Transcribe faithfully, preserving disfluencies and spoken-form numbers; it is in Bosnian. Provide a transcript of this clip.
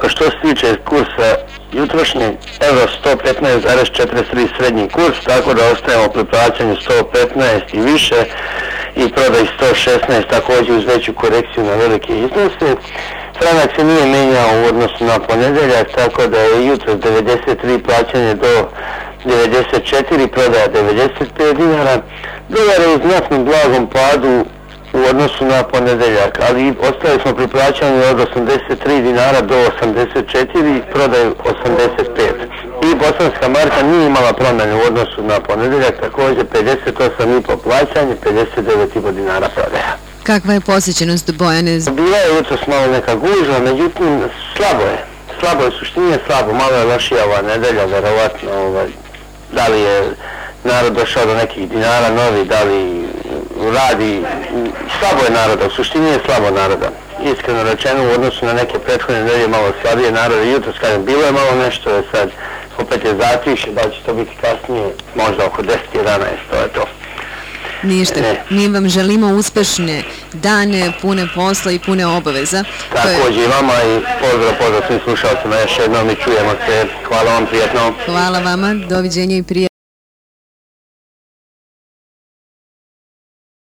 Ovako, što se tiče kursa jutrošnjeg, euro sto petnaest zarez četrdeset tri srednji kurs, tako da ostajemo pri plaćanju sto petnaest i više i prodaj sto šesnaest, također uz veću korekciju na velike iznose. Franak se nije menjao u odnosu na ponedjeljak, tako da je jutro devedeset tri plaćanje do devedeset četiri, prodaja devedeset pet dinara. Dolar je u znatnom blagom padu u odnosu na ponedjeljak, ali ostali smo pri plaćanju od osamdeset tri dinara do osamdeset četiri, prodaju osamdeset pet. I bosanska marka nije imala promjene u odnosu na ponedjeljak, također pedeset osam i po plaćanje, pedeset devet i po dinara prodaja. Kakva je posjećenost Bojane? Bila je jutros malo neka gužva, međutim slabo je. Slabo je, suštini je slabo, malo je lošija ova nedelja, verovatno. Ovaj, da li je narod došao do nekih dinara novi, da li radi, slabo je naroda, u suštini je slabo naroda. Iskreno rečeno, u odnosu na neke prethodne nedelje malo slabije naroda. Jutros, kažem, bilo je malo nešto, je sad opet je zatiše, da li će to biti kasnije, možda oko deset jedanaest, to je to. Ništa, mi vam želimo uspešne dane, pune posla i pune obaveza. Također i vama i pozdrav, pozdrav svim slušalcima još jednom i čujemo se. Hvala vam, prijetno. Hvala vama, doviđenja i prijatno.